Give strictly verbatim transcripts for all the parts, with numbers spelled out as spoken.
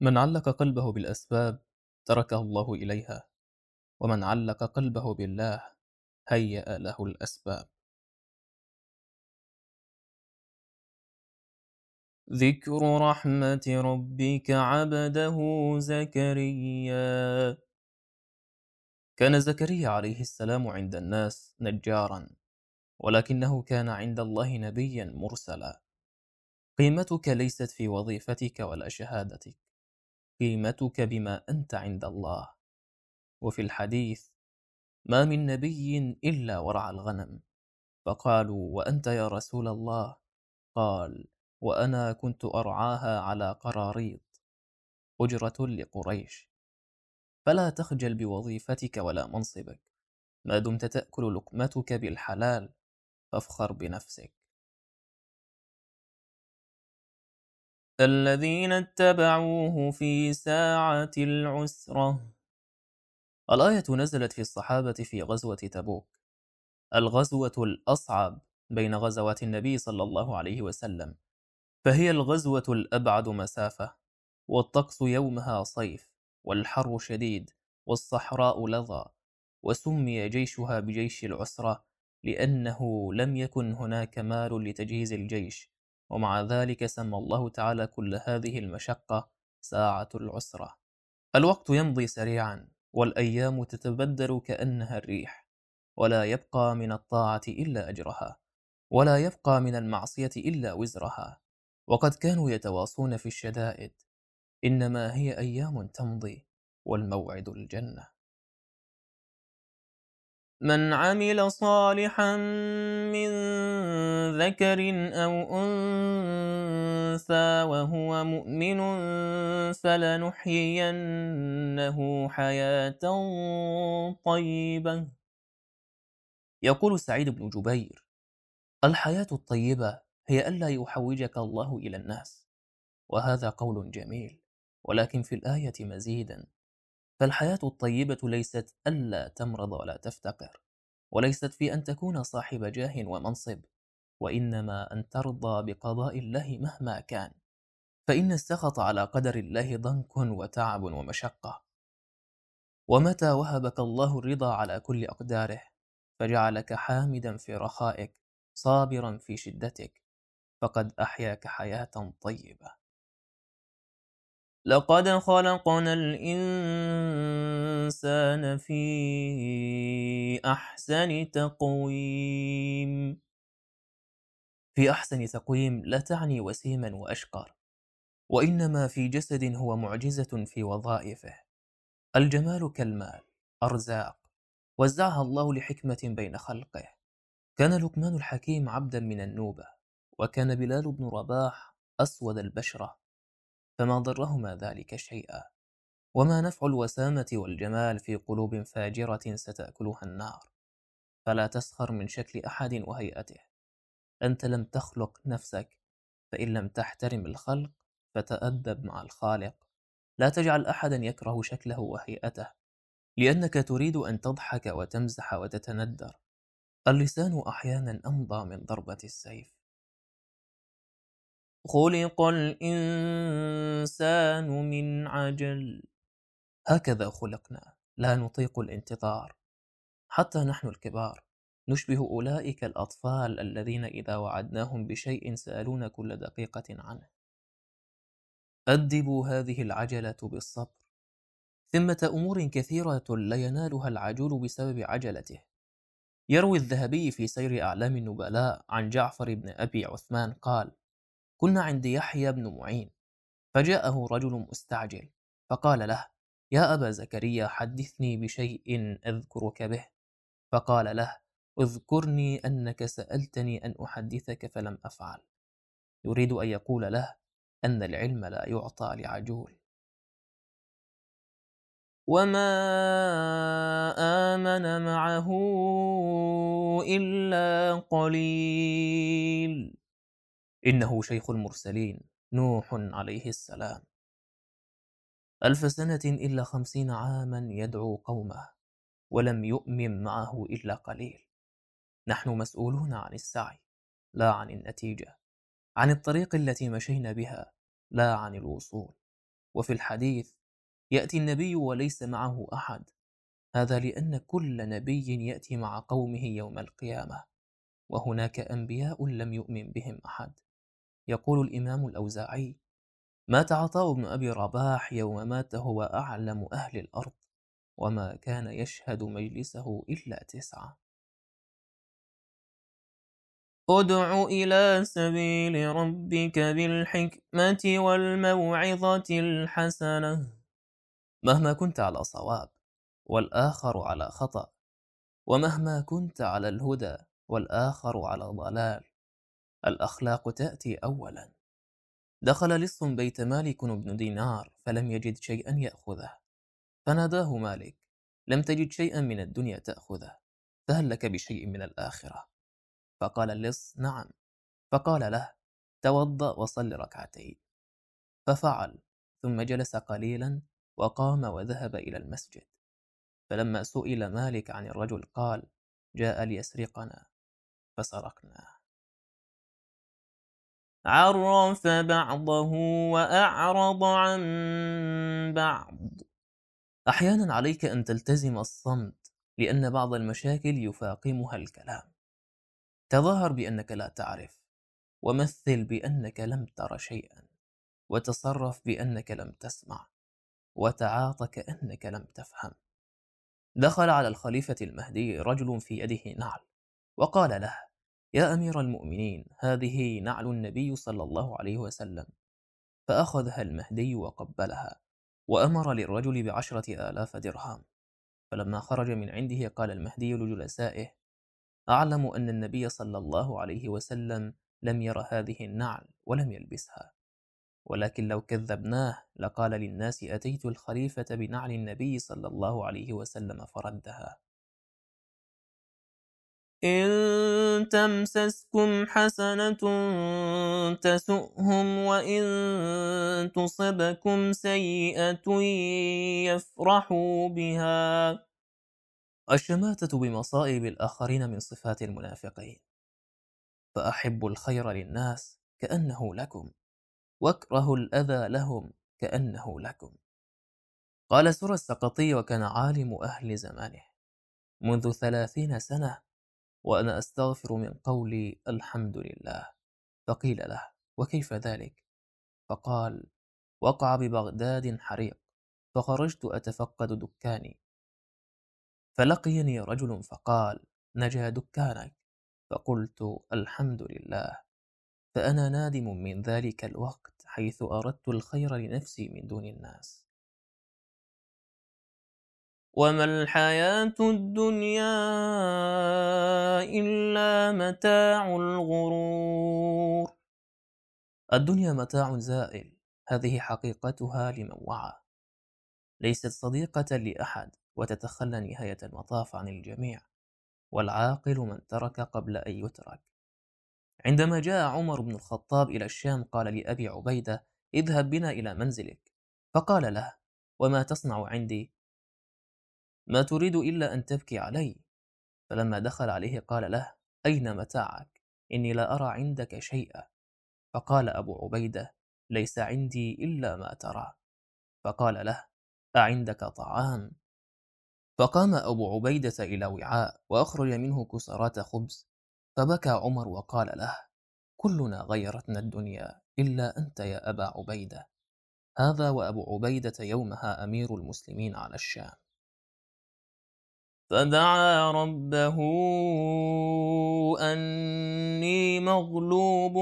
من علق قلبه بالأسباب تركه الله إليها، ومن علق قلبه بالله هيأ له الأسباب. ذكر رحمة ربك عبده زكريا. كان زكريا عليه السلام عند الناس نجارا، ولكنه كان عند الله نبيا مرسلا. قيمتك ليست في وظيفتك ولا شهادتك، قيمتك بما أنت عند الله. وفي الحديث: ما من نبي إلا ورعى الغنم، فقالوا: وأنت يا رسول الله؟ قال: وأنا كنت أرعاها على قراريط، أجرة لقريش. فلا تخجل بوظيفتك ولا منصبك، ما دمت تأكل لقمتك بالحلال، فافخر بنفسك. الذين اتبعوه في ساعة العسرة. الآية نزلت في الصحابة في غزوة تبوك، الغزوة الأصعب بين غزوات النبي صلى الله عليه وسلم، فهي الغزوة الأبعد مسافة، والطقس يومها صيف، والحر شديد، والصحراء لظى. وسمي جيشها بجيش العسرة لأنه لم يكن هناك مال لتجهيز الجيش، ومع ذلك سمى الله تعالى كل هذه المشقة ساعة العسرة. الوقت يمضي سريعا، والأيام تتبدل كأنها الريح، ولا يبقى من الطاعة إلا أجرها، ولا يبقى من المعصية إلا وزرها. وقد كانوا يتواصون في الشدائد، إنما هي أيام تمضي، والموعد الجنة. من عمل صالحا من ذكر أو أنثى وهو مؤمن فلنحيينه حياة طيبة. يقول سعيد بن جبير: الحياة الطيبة هي ألا يحوجك الله إلى الناس. وهذا قول جميل، ولكن في الآية مزيدا، فالحياة الطيبة ليست ألا تمرض ولا تفتقر، وليست في أن تكون صاحب جاه ومنصب، وإنما أن ترضى بقضاء الله مهما كان، فإن السخط على قدر الله ضنك وتعب ومشقة. ومتى وهبك الله الرضا على كل أقداره، فجعلك حامدا في رخائك صابرا في شدتك، فقد أحياك حياة طيبة. لقد خلقنا الإنسان في أحسن تقويم. في أحسن تقويم لا تعني وسيما وأشقر، وإنما في جسد هو معجزة في وظائفه. الجمال كالمال، أرزاق وزعها الله لحكمة بين خلقه. كان لقمان الحكيم عبدا من النوبة، وكان بلال بن رباح أسود البشرة، فما ضرهما ذلك شيئا. وما نفع الوسامة والجمال في قلوب فاجرة ستأكلها النار؟ فلا تسخر من شكل أحد وهيئته، أنت لم تخلق نفسك، فإن لم تحترم الخلق فتأدب مع الخالق. لا تجعل أحدا يكره شكله وهيئته، لأنك تريد أن تضحك وتمزح وتتندر. اللسان أحيانا أمضى من ضربة السيف. خلق الإنسان من عجل. هكذا خلقنا، لا نطيق الانتظار. حتى نحن الكبار نشبه أولئك الأطفال الذين إذا وعدناهم بشيء سألونا كل دقيقة عنه. أدبوا هذه العجلة بالصبر. ثمة أمور كثيرة لا ينالها العجول بسبب عجلته. يروي الذهبي في سير أعلام النبلاء عن جعفر بن أبي عثمان قال: كنا عند يحيى بن معين، فجاءه رجل مستعجل، فقال له: يا أبا زكريا، حدثني بشيء أذكرك به. فقال له: اذكرني أنك سألتني أن أحدثك فلم أفعل. يريد أن يقول له أن العلم لا يعطى لعجول. وما آمن معه إلا قليل. إنه شيخ المرسلين نوح عليه السلام، ألف سنة إلا خمسين عاما يدعو قومه، ولم يؤمن معه إلا قليل. نحن مسؤولون عن السعي، لا عن النتيجة، عن الطريق التي مشينا بها، لا عن الوصول. وفي الحديث يأتي النبي وليس معه أحد، هذا لأن كل نبي يأتي قومه قومه يوم القيامة، وهناك أنبياء لم يؤمن بهم أحد. يقول الإمام الأوزاعي: مات عطاء بن أبي رباح يوم مات هو أعلم أهل الأرض، وما كان يشهد مجلسه إلا تسعة. ادع إلى سبيل ربك بالحكمة والموعظة الحسنة. مهما كنت على صواب والآخر على خطأ، ومهما كنت على الهدى والآخر على ضلال، الأخلاق تأتي أولا. دخل لص بيت مالك بن دينار فلم يجد شيئا يأخذه، فناداه مالك: لم تجد شيئا من الدنيا تأخذه، فهل لك بشيء من الآخرة؟ فقال اللص: نعم. فقال له: توضأ وصل ركعتين. ففعل، ثم جلس قليلا وقام وذهب إلى المسجد. فلما سئل مالك عن الرجل قال: جاء ليسرقنا فسرقناه. عرف بعضه وأعرض عن بعض. أحيانا عليك أن تلتزم الصمت، لأن بعض المشاكل يفاقمها الكلام. تظاهر بأنك لا تعرف، ومثل بأنك لم تر شيئا، وتصرف بأنك لم تسمع، وتعاط كأنك لم تفهم. دخل على الخليفة المهدي رجل في يده نعل، وقال له: يا أمير المؤمنين، هذه نعل النبي صلى الله عليه وسلم. فأخذها المهدي وقبلها، وأمر للرجل بعشرة آلاف درهم. فلما خرج من عنده قال المهدي لجلسائه: أعلم أن النبي صلى الله عليه وسلم لم ير هذه النعل ولم يلبسها، ولكن لو كذبناه لقال للناس: أتيت الخليفة بنعل النبي صلى الله عليه وسلم فردها. إن تمسسكم حسنة تسؤهم، وإن تصبكم سيئة يفرحوا بها. الشماتة بمصائب الآخرين من صفات المنافقين. فأحبوا الخير للناس كأنه لكم، واكرهوا الأذى لهم كأنه لكم. قال سورة السقطي، وكان عالم أهل زمانه: منذ ثلاثين سنة وأنا أستغفر من قولي الحمد لله. فقيل له: وكيف ذلك؟ فقال: وقع ببغداد حريق، فخرجت أتفقد دكاني، فلقيني رجل فقال: نجا دكانك. فقلت: الحمد لله. فأنا نادم من ذلك الوقت، حيث أردت الخير لنفسي من دون الناس. وما الحياة الدنيا إلا متاع الغرور. الدنيا متاع زائل، هذه حقيقتها لمن وعى. ليست صديقة لأحد، وتتخلى نهاية المطاف عن الجميع. والعاقل من ترك قبل أن يترك. عندما جاء عمر بن الخطاب إلى الشام قال لأبي عبيدة: اذهب بنا إلى منزلك. فقال له: وما تصنع عندي؟ ما تريد إلا أن تبكي علي. فلما دخل عليه قال له: أين متاعك؟ إني لا أرى عندك شيئا. فقال أبو عبيدة: ليس عندي إلا ما ترى. فقال له: أعندك طعام؟ فقام أبو عبيدة إلى وعاء وأخرج منه كسرات خبز. فبكى عمر وقال له: كلنا غيرتنا الدنيا إلا أنت يا أبا عبيدة. هذا وأبو عبيدة يومها أمير المسلمين على الشام. فدعا ربه أني مغلوب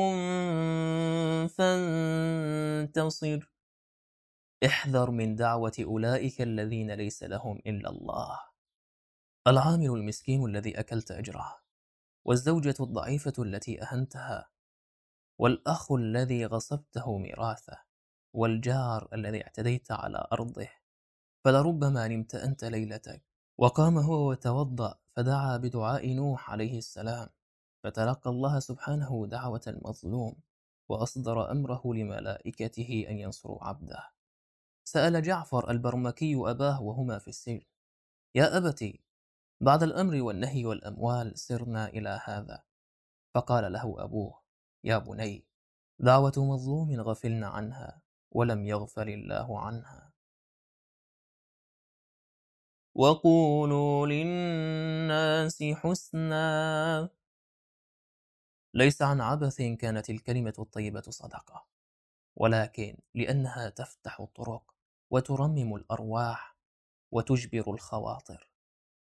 فانتصر. احذر من دعوة أولئك الذين ليس لهم إلا الله. العامل المسكين الذي أكلت أجره، والزوجة الضعيفة التي أهنتها، والأخ الذي غصبته ميراثه، والجار الذي اعتديت على أرضه. فلربما نمت أنت ليلتك، وقام هو وتوضأ فدعا بدعاء نوح عليه السلام، فتلقى الله سبحانه دعوة المظلوم، وأصدر أمره لملائكته أن ينصروا عبده. سأل جعفر البرمكي أباه وهما في السجن: يا أبتي، بعد الأمر والنهي والأموال سرنا إلى هذا. فقال له أبوه: يا بني، دعوة مظلوم غفلنا عنها، ولم يغفل الله عنها. وقولوا للناس حسنا. ليس عن عبث كانت الكلمة الطيبة صدقة، ولكن لأنها تفتح الطرق وترمم الأرواح وتجبر الخواطر.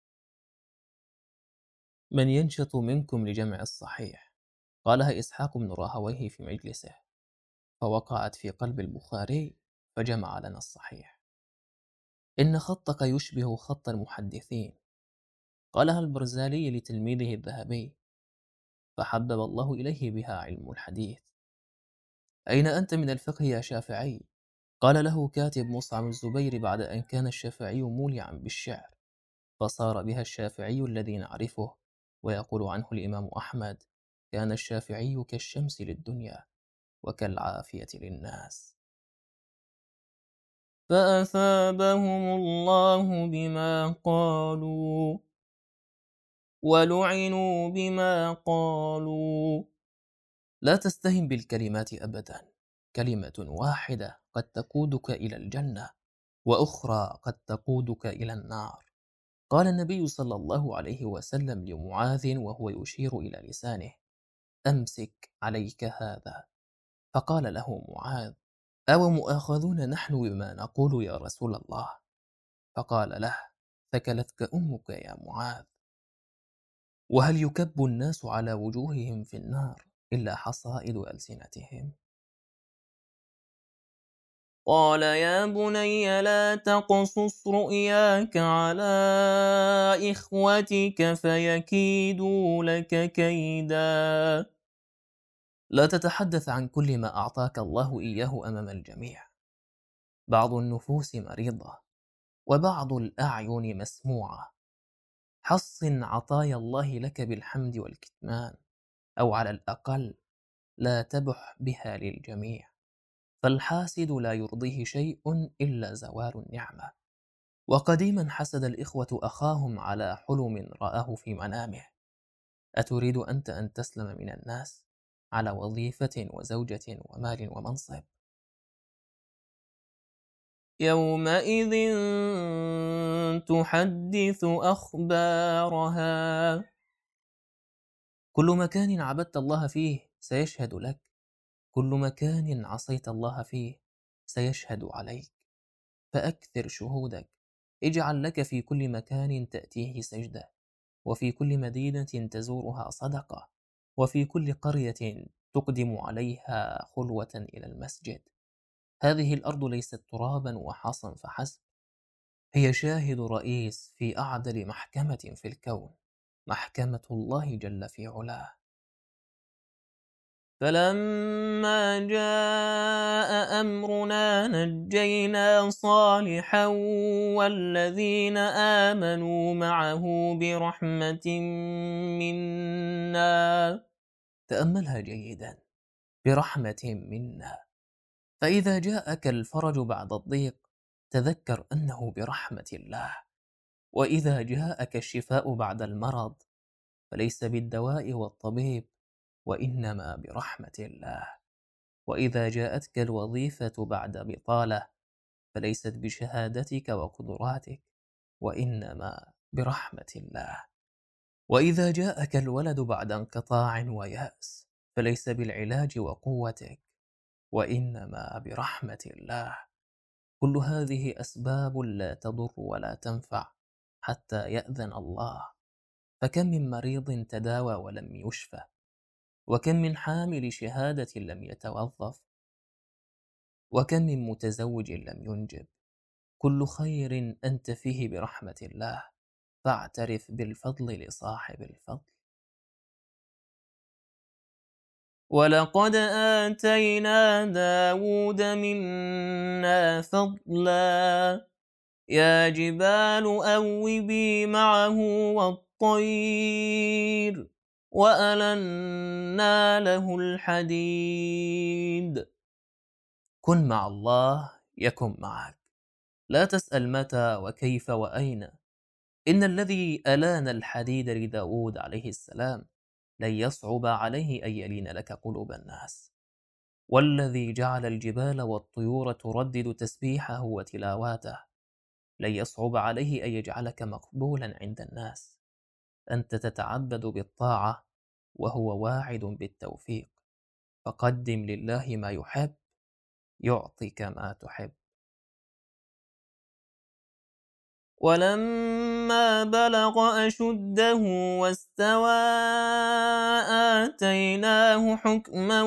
من ينشط منكم لجمع الصحيح؟ قالها إسحاق بن راهويه في مجلسه، فوقعت في قلب البخاري فجمع لنا الصحيح. إن خطك يشبه خط المحدثين، قالها البرزالي لتلميذه الذهبي، فحبب الله إليه بها علم الحديث. أين أنت من الفقه يا شافعي؟ قال له كاتب مصعب الزبير بعد أن كان الشافعي مولعا بالشعر، فصار بها الشافعي الذي نعرفه. ويقول عنه الإمام أحمد: كان الشافعي كالشمس للدنيا وكالعافية للناس. فأثابهم الله بما قالوا ولعنوا بما قالوا. لا تستهن بالكلمات أبدا، كلمة واحدة قد تقودك إلى الجنة، وأخرى قد تقودك إلى النار. قال النبي صلى الله عليه وسلم لمعاذ وهو يشير إلى لسانه: أمسك عليك هذا. فقال له معاذ: أو مؤاخذون نحن بما نقول يا رسول الله؟ فقال له: ثكلتك أمك يا معاذ. وهل يكب الناس على وجوههم في النار إلا حصائد ألسنتهم؟ قال يا بني لا تقصص رؤياك على إخوتك فيكيدوا لك كيدا. لا تتحدث عن كل ما أعطاك الله إياه أمام الجميع. بعض النفوس مريضة، وبعض الأعين مسموعة. حصن عطايا الله لك بالحمد والكتمان، أو على الأقل لا تبح بها للجميع، فالحاسد لا يرضيه شيء إلا زوال النعمة. وقديما حسد الإخوة أخاهم على حلم رآه في منامه. أتريد أنت أن تسلم من الناس على وظيفة وزوجة ومال ومنصب؟ يومئذ تحدث أخبارها. كل مكان عبدت الله فيه سيشهد لك، كل مكان عصيت الله فيه سيشهد عليك. فأكثر شهودك، اجعل لك في كل مكان تأتيه سجدة، وفي كل مدينة تزورها صدقة، وفي كل قرية تقدم عليها خلوة إلى المسجد. هذه الأرض ليست ترابا وحصا فحسب، هي شاهد رئيس في أعدل محكمة في الكون، محكمة الله جل في علاه. فلما جاء أمرنا نجينا صالحا والذين آمنوا معه برحمة منا. تأملها جيدا: برحمة منا. فإذا جاءك الفرج بعد الضيق تذكر أنه برحمة الله، وإذا جاءك الشفاء بعد المرض فليس بالدواء والطبيب، وإنما برحمة الله. وإذا جاءتك الوظيفة بعد بطالة فليست بشهادتك وقدراتك، وإنما برحمة الله. وإذا جاءك الولد بعد انقطاع ويأس فليس بالعلاج وقوتك، وإنما برحمة الله. كل هذه أسباب لا تضر ولا تنفع حتى يأذن الله. فكم من مريض تداوى ولم يشفى، وكم من حامل شهادة لم يتوظف، وكم من متزوج لم ينجب. كل خير أنت فيه برحمة الله، فاعترف بالفضل لصاحب الفضل. ولقد آتينا داود منا فضلا يا جبال أوبي معه والطير وألنا له الحديد. كن مع الله يكن معك، لا تسأل متى وكيف وأين. إن الذي ألان الحديد لداود عليه السلام لن يصعب عليه أن يلين لك قلوب الناس. والذي جعل الجبال والطيور تردد تسبيحه وتلاواته لن يصعب عليه أن يجعلك مقبولا عند الناس. أنت تتعبد بالطاعة وهو واعد بالتوفيق، فقدم لله ما يحب يعطك ما تحب. ولما بلغ أشده واستوى آتيناه حكما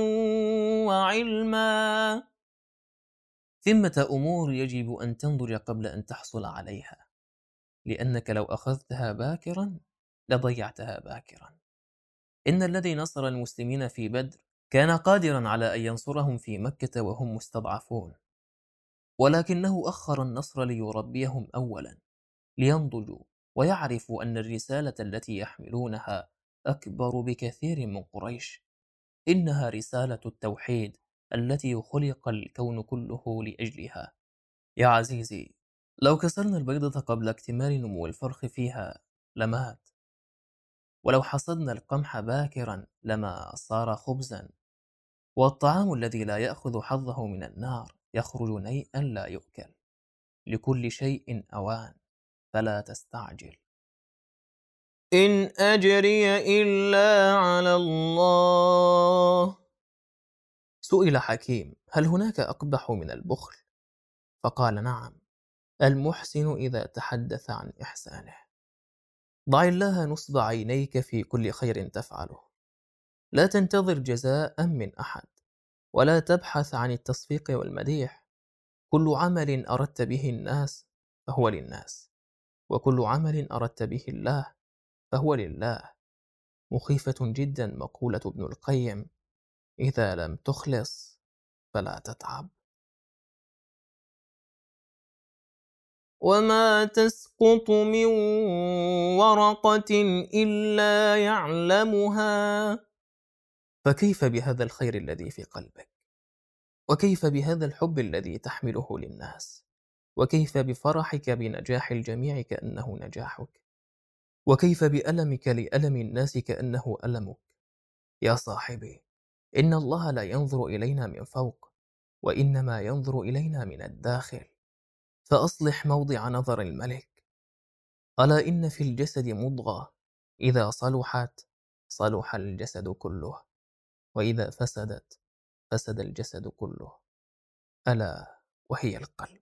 وعلما. ثمة أمور يجب أن تنضج قبل أن تحصل عليها، لأنك لو أخذتها باكرا لضيعتها باكرا. إن الذي نصر المسلمين في بدر كان قادرا على أن ينصرهم في مكة وهم مستضعفون، ولكنه أخر النصر ليربيهم أولا لينضجوا ويعرفوا أن الرسالة التي يحملونها أكبر بكثير من قريش. إنها رسالة التوحيد التي خلق الكون كله لأجلها. يا عزيزي، لو كسرنا البيضة قبل اكتمال نمو الفرخ فيها لمات، ولو حصدنا القمح باكرا لما صار خبزا، والطعام الذي لا يأخذ حظه من النار يخرج نيئا لا يؤكل. لكل شيء أوان فلا تستعجل. إن أجري إلا على الله. سئل حكيم: هل هناك أقبح من البخل؟ فقال: نعم، المحسن إذا تحدث عن إحسانه. ضع الله نصب عينيك في كل خير تفعله، لا تنتظر جزاء من أحد، ولا تبحث عن التصفيق والمديح. كل عمل أردت به الناس فهو للناس، وكل عمل أردت به الله فهو لله. مخيفة جدا مقولة ابن القيم: إذا لم تخلص فلا تتعب. وما تسقط من ورقة إلا يعلمها. فكيف بهذا الخير الذي في قلبك؟ وكيف بهذا الحب الذي تحمله للناس؟ وكيف بفرحك بنجاح الجميع كأنه نجاحك؟ وكيف بألمك لألم الناس كأنه ألمك؟ يا صاحبي، إن الله لا ينظر إلينا من فوق، وإنما ينظر إلينا من الداخل. فأصلح موضع نظر الملك. ألا إن في الجسد مضغة، إذا صلحت صلح الجسد كله، وإذا فسدت فسد الجسد كله، ألا وهي القلب.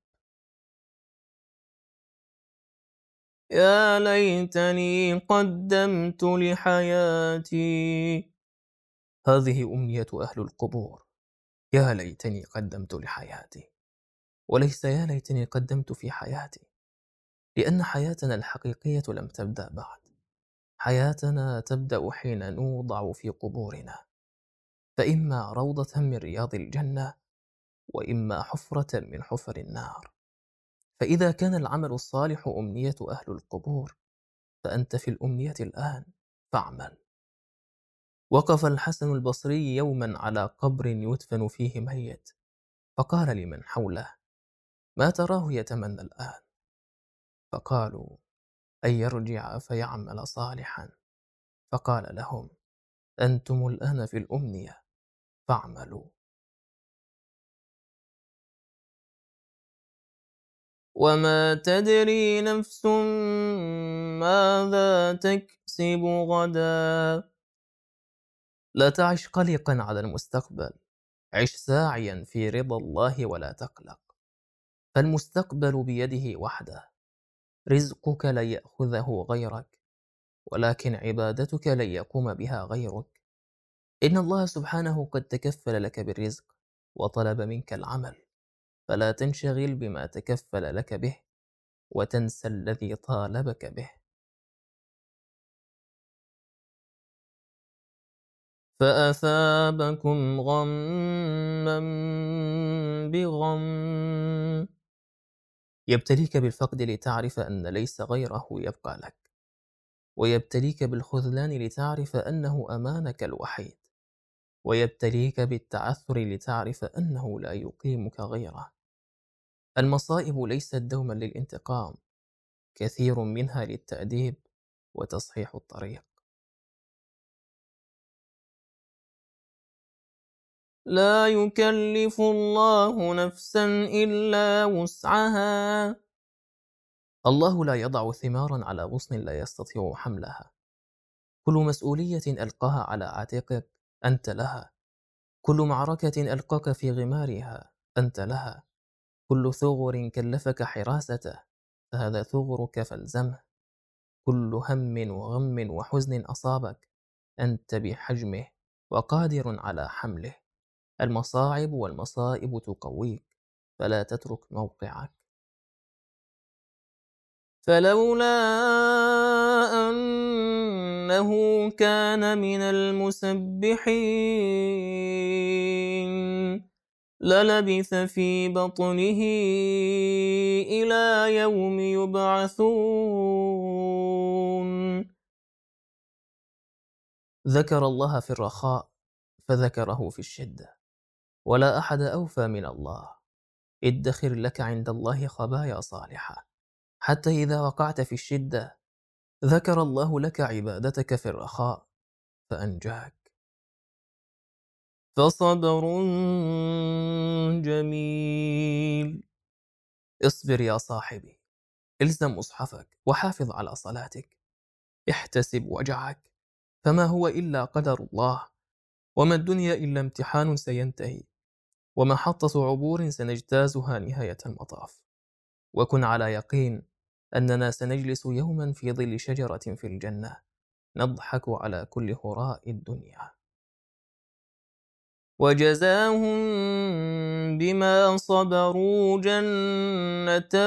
يا ليتني قدمت لحياتي. هذه أمنية أهل القبور: يا ليتني قدمت لحياتي، وليس يا ليتني قدمت في حياتي، لأن حياتنا الحقيقية لم تبدأ بعد. حياتنا تبدأ حين نوضع في قبورنا، فإما روضة من رياض الجنة، وإما حفرة من حفر النار. فإذا كان العمل الصالح أمنية أهل القبور، فأنت في الأمنية الآن، فاعمل. وقف الحسن البصري يوما على قبر يدفن فيه ميت، فقال لمن حوله: ما تراه يتمنى الآن؟ فقالوا: أن يرجع فيعمل صالحا. فقال لهم: أنتم الآن في الأمنية، فاعملوا. وما تدري نفس ماذا تكسب غدا. لا تعش قلقا على المستقبل، عش ساعيا في رضا الله ولا تقلق، فالمستقبل بيده وحده. رزقك لن يأخذه غيرك، ولكن عبادتك لن يقوم بها غيرك. إن الله سبحانه قد تكفل لك بالرزق وطلب منك العمل، فلا تنشغل بما تكفل لك به وتنسى الذي طالبك به. فأثابكم غما بغم. يبتليك بالفقد لتعرف أن ليس غيره يبقى لك، ويبتليك بالخذلان لتعرف أنه أمانك الوحيد، ويبتليك بالتعثر لتعرف أنه لا يقيمك غيره. المصائب ليست دوما للانتقام، كثير منها للتأديب وتصحيح الطريق. لا يكلف الله نفسا إلا وسعها. الله لا يضع ثمارا على غصن لا يستطيع حملها. كل مسؤولية ألقاها على عاتقك أنت لها، كل معركة ألقاك في غمارها أنت لها، كل ثغر كلفك حراسته فهذا ثغرك فالزمه، كل هم وغم وحزن أصابك أنت بحجمه وقادر على حمله. المصاعب والمصائب تقويك فلا تترك موقعك. فلولا أنه كان من المسبحين للبث في بطنه إلى يوم يبعثون. ذكر الله في الرخاء فذكره في الشدة، ولا أحد أوفى من الله. ادخر لك عند الله خبايا صالحة، حتى إذا وقعت في الشدة ذكر الله لك عبادتك في الرخاء فأنجاك. فصبر جميل. اصبر يا صاحبي، الزم مصحفك وحافظ على صلاتك، احتسب وجعك، فما هو إلا قدر الله، وما الدنيا إلا امتحان سينتهي، ومحطة عبور سنجتازها نهاية المطاف. وكن على يقين أننا سنجلس يوما في ظل شجرة في الجنة نضحك على كل هراء الدنيا. وجزاهم بما صبروا جنة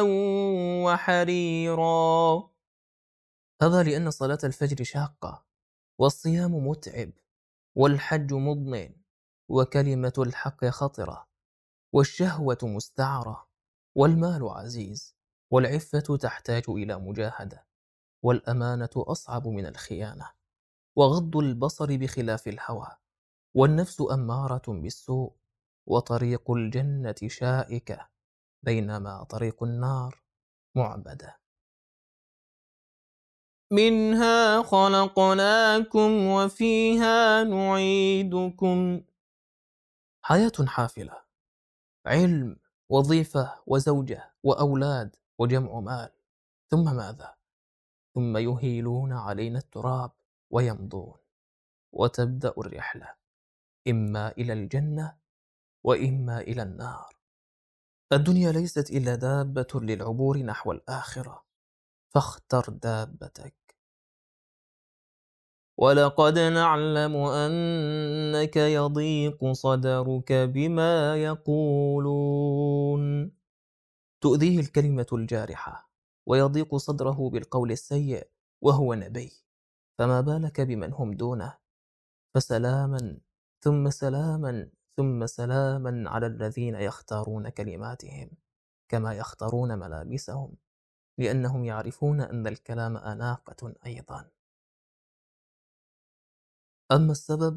وحريرا. هذا لأن صلاة الفجر شاقة، والصيام متعب، والحج مضن، وكلمة الحق خطرة، والشهوة مستعرة، والمال عزيز، والعفة تحتاج إلى مجاهدة، والأمانة أصعب من الخيانة، وغض البصر بخلاف الهوى، والنفس أمارة بالسوء، وطريق الجنة شائكة بينما طريق النار معبدة. منها خلقناكم وفيها نعيدكم. حياة حافلة، علم، وظيفة، وزوجة، وأولاد، وجمع مال، ثم ماذا؟ ثم يهيلون علينا التراب ويمضون، وتبدأ الرحلة إما إلى الجنة وإما إلى النار. الدنيا ليست إلا دابة للعبور نحو الآخرة، فاختر دابتك. ولقد نعلم أنك يضيق صدرك بما يقولون. تؤذيه الكلمة الجارحة، ويضيق صدره بالقول السيء وهو نبي، فما بالك بمن هم دونه. فسلاما ثم سلاما ثم سلاما على الذين يختارون كلماتهم كما يختارون ملابسهم، لأنهم يعرفون أن الكلام أناقة أيضا. أما السبب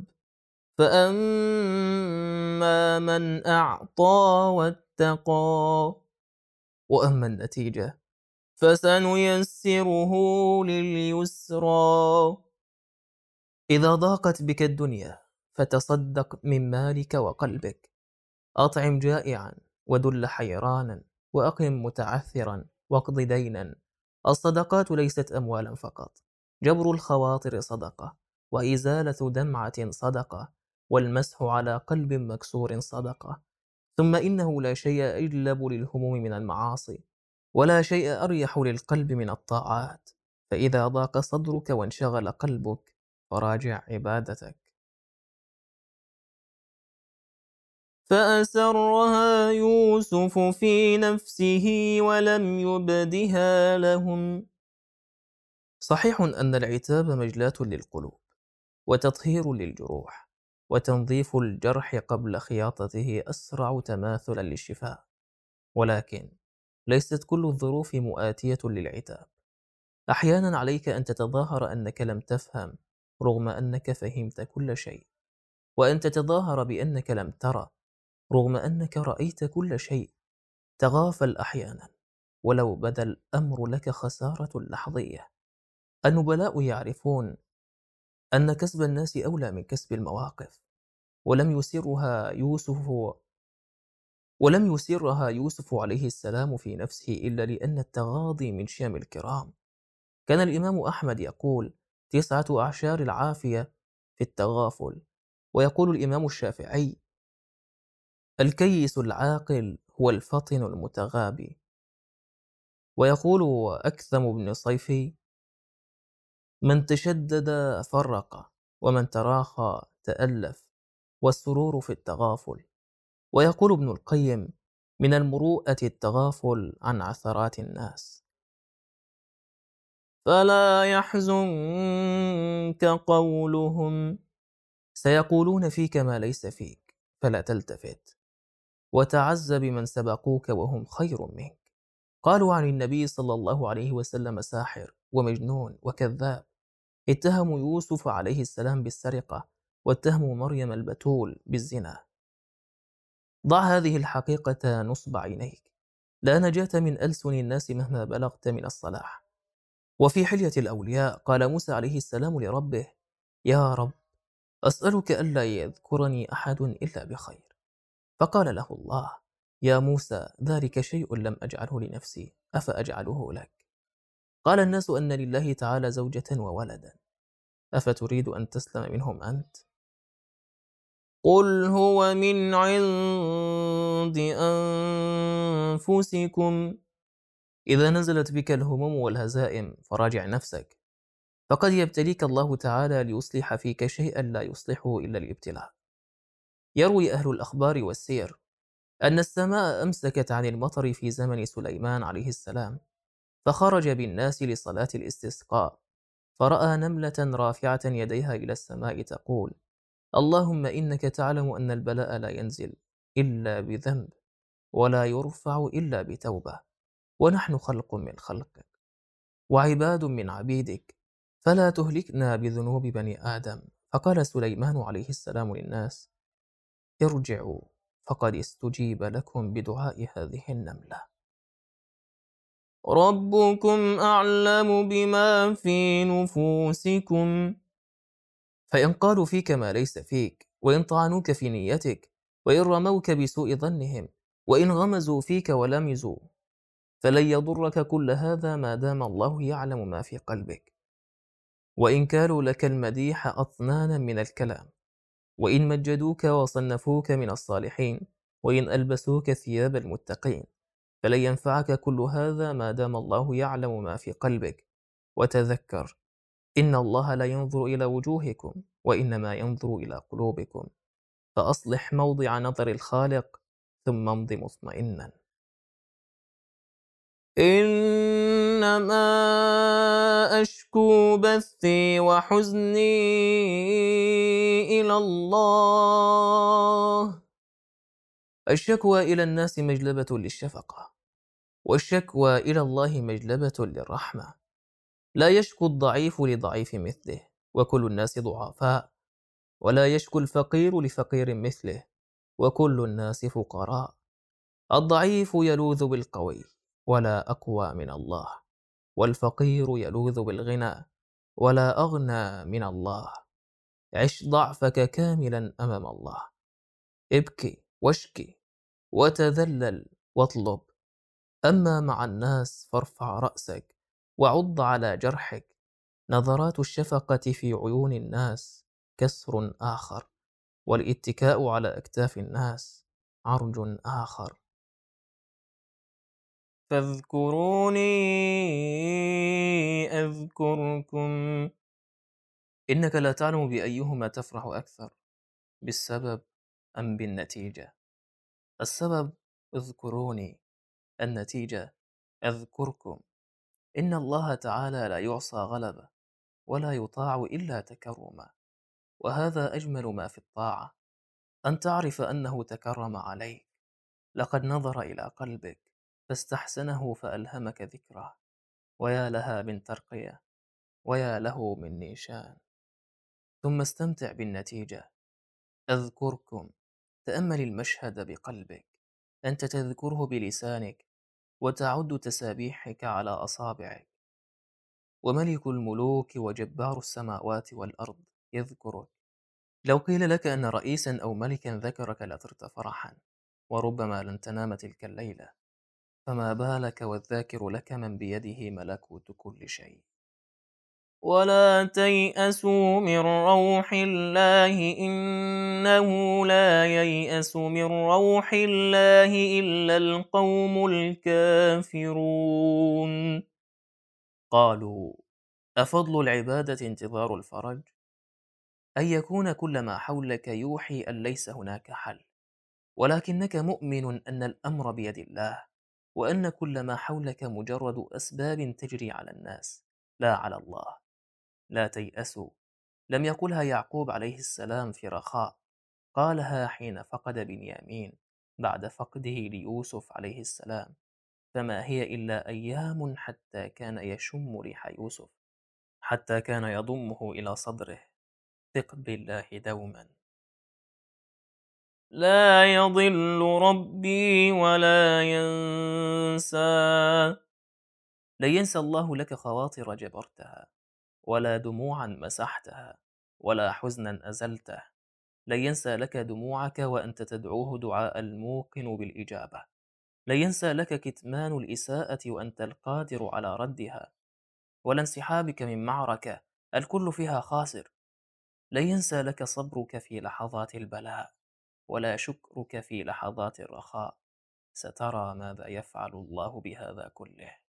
فأما من أعطى واتقى، وأما النتيجة فسنيسره لليسرى. إذا ضاقت بك الدنيا فتصدق من مالك وقلبك، أطعم جائعا ودل حيرانا وأقم متعثرا واقض دينا. الصدقات ليست أموالا فقط، جبر الخواطر صدقة، وإزالة دمعة صدقة، والمسح على قلب مكسور صدقة. ثم إنه لا شيء أجلب للهموم من المعاصي، ولا شيء أريح للقلب من الطاعات. فإذا ضاق صدرك وانشغل قلبك فراجع عبادتك. فأسرها يوسف في نفسه ولم يبدها لهم. صحيح أن العتاب مجلاة للقلوب، وتطهير للجروح، وتنظيف الجرح قبل خياطته أسرع تماثلا للشفاء، ولكن ليست كل الظروف مؤاتية للعتاب. أحيانا عليك أن تتظاهر أنك لم تفهم رغم أنك فهمت كل شيء، وأن تتظاهر بأنك لم ترى رغم أنك رأيت كل شيء. تغافل أحيانا ولو بدا الأمر لك خسارة لحظية. النبلاء يعرفون أن كسب الناس أولى من كسب المواقف، ولم يسرها يوسف ولم يسرها يوسف عليه السلام في نفسه إلا لأن التغاضي من شيم الكرام. كان الإمام أحمد يقول: تسعة أعشار العافية في التغافل. ويقول الإمام الشافعي: الكيس العاقل هو الفطن المتغابي. ويقول أكثم بن صيفي: من تشدد فرق، ومن تراخى تألف، والسرور في التغافل. ويقول ابن القيم: من المروءة التغافل عن عثرات الناس. فلا يحزنك قولهم، سيقولون فيك ما ليس فيك، فلا تلتفت، وتعز بمن سبقوك وهم خير منك. قالوا عن النبي صلى الله عليه وسلم: ساحر ومجنون وكذاب. اتهموا يوسف عليه السلام بالسرقة، واتهموا مريم البتول بالزنا. ضع هذه الحقيقة نصب عينيك: لا نجاة من ألسن الناس مهما بلغت من الصلاح. وفي حلية الأولياء قال موسى عليه السلام لربه: يا رب، أسألك ألا يذكرني أحد إلا بخير. فقال له الله: يا موسى، ذلك شيء لم أجعله لنفسي، أفأجعله لك؟ قال الناس أن لله تعالى زوجة وولدا، أفتريد أن تسلم منهم أنت؟ قل هو من عند أنفسكم. إذا نزلت بك الهموم والهزائم فراجع نفسك، فقد يبتليك الله تعالى ليصلح فيك شيئا لا يصلحه إلا الابتلاء. يروي أهل الأخبار والسير أن السماء أمسكت عن المطر في زمن سليمان عليه السلام، فخرج بالناس لصلاة الاستسقاء، فرأى نملة رافعة يديها إلى السماء تقول: اللهم إنك تعلم أن البلاء لا ينزل إلا بذنب، ولا يرفع إلا بتوبة، ونحن خلق من خلقك وعباد من عبيدك، فلا تهلكنا بذنوب بني آدم. فقال سليمان عليه السلام للناس: ارجعوا، فقد استجيب لكم بدعاء هذه النملة. ربكم أعلم بما في نفوسكم. فإن قالوا فيك ما ليس فيك، وإن طعنوك في نيتك، وإن رموك بسوء ظنهم، وإن غمزوا فيك ولمزوا، فلن يضرك كل هذا ما دام الله يعلم ما في قلبك. وإن كانوا لك المديح أطنانا من الكلام، وإن مجدوك وصنفوك من الصالحين، وإن ألبسوك ثياب المتقين، فلن ينفعك كل هذا ما دام الله يعلم ما في قلبك. وتذكر: إن الله لا ينظر إلى وجوهكم، وإنما ينظر إلى قلوبكم. فأصلح موضع نظر الخالق، ثم امض مطمئنا. إنما أشكو بثي وحزني إلى الله. الشكوى إلى الناس مجلبة للشفقة، والشكوى إلى الله مجلبة للرحمة. لا يشكو الضعيف لضعيف مثله، وكل الناس ضعفاء، ولا يشكو الفقير لفقير مثله، وكل الناس فقراء. الضعيف يلوذ بالقوي، ولا أقوى من الله، والفقير يلوذ بالغنى، ولا أغنى من الله. عش ضعفك كاملا أمام الله، ابكي واشكي وتذلل واطلب. أما مع الناس فارفع رأسك وعض على جرحك. نظرات الشفقة في عيون الناس كسر آخر، والاتكاء على أكتاف الناس عرج آخر. فاذكروني أذكركم. إنك لا تعلم بأيهما تفرح أكثر، بالسبب أم بالنتيجة. السبب: اذكروني. النتيجة: أذكركم. إن الله تعالى لا يعصى غلبة، ولا يطاع إلا تكرما. وهذا أجمل ما في الطاعة، أن تعرف أنه تكرم عليك. لقد نظر إلى قلبك فاستحسنه فألهمك ذكره. ويا لها من ترقية، ويا له من نيشان. ثم استمتع بالنتيجة. أذكركم. تأمل المشهد بقلبك، أنت تذكره بلسانك، وتعد تسابيحك على أصابعك، وملك الملوك وجبار السماوات والأرض يذكرك، لو قيل لك أن رئيسا أو ملكا ذكرك لطرت فرحا، وربما لن تنام تلك الليلة، فما بالك والذاكر لك من بيده ملكوت كل شيء. ولا تيأسوا من روح الله إنه لا ييأس من روح الله إلا القوم الكافرون. قالوا: أفضل العبادة انتظار الفرج؟ أن يكون كل ما حولك يوحي أن ليس هناك حل، ولكنك مؤمن أن الأمر بيد الله، وأن كل ما حولك مجرد أسباب تجري على الناس لا على الله. لا تيأسوا لم يقلها يعقوب عليه السلام في رخاء، قالها حين فقد بنيامين بعد فقده ليوسف عليه السلام، فما هي إلا أيام حتى كان يشم ريح يوسف، حتى كان يضمه إلى صدره. ثق بالله دوما. لا يضل ربي ولا ينسى. لا ينسى الله لك خواطر جبرتها، ولا دموعا مسحتها، ولا حزنا أزلته. لا ينسى لك دموعك وأنت تدعوه دعاء الموقن بالإجابة. لا ينسى لك كتمان الإساءة وأنت القادر على ردها، ولا انسحابك من معركة الكل فيها خاسر. لا ينسى لك صبرك في لحظات البلاء، ولا شكرك في لحظات الرخاء. سترى ماذا يفعل الله بهذا كله.